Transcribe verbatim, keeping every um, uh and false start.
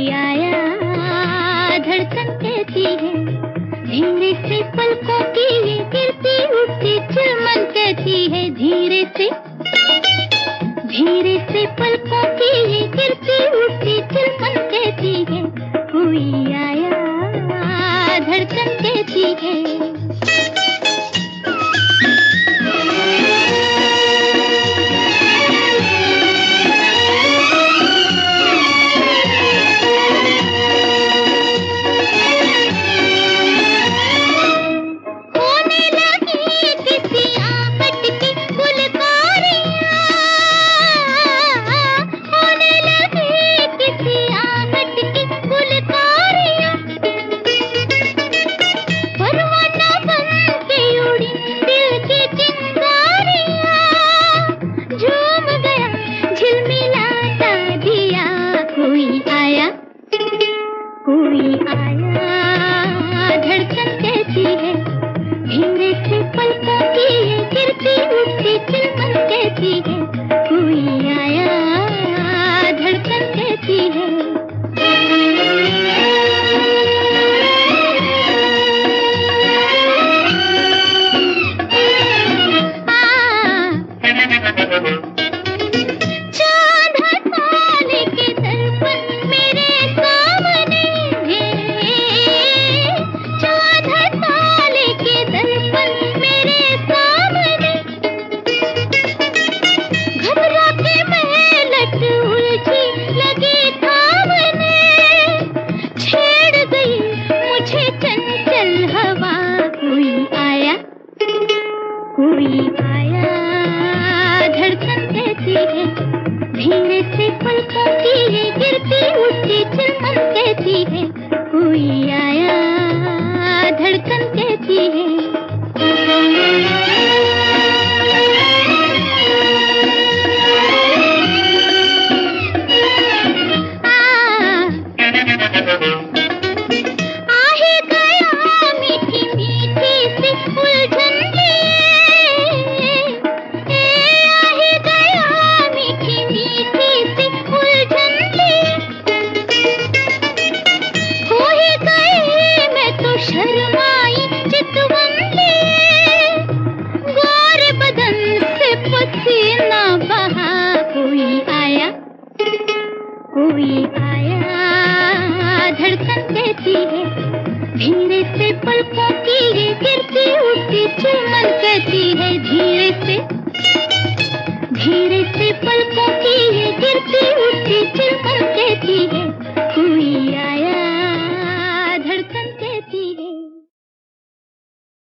आया धड़कन कहती है, धीरे से पलकों की ये गिरती उठती चिलमन कहती है, धीरे से धीरे से पलकों की ये गिरती उठती चिलमन कहती है, कोई आया धड़कन कहती है। कोई आया धड़कन कहती है, धीरे से पलकों की ये गिरती उठती चिलमन कहती है, कोई आया धड़कन कहती है। कोई आया धड़कन कहती है, धीरे से पलकों की ये गिरती उठती चिलमन कहती है, कोई आया धड़कन कहती है। कोई आया धड़कन कहती है, धीरे से पलकों की ये गिरती उठती चिलमन कहती है, धीरे से धीरे से पलकों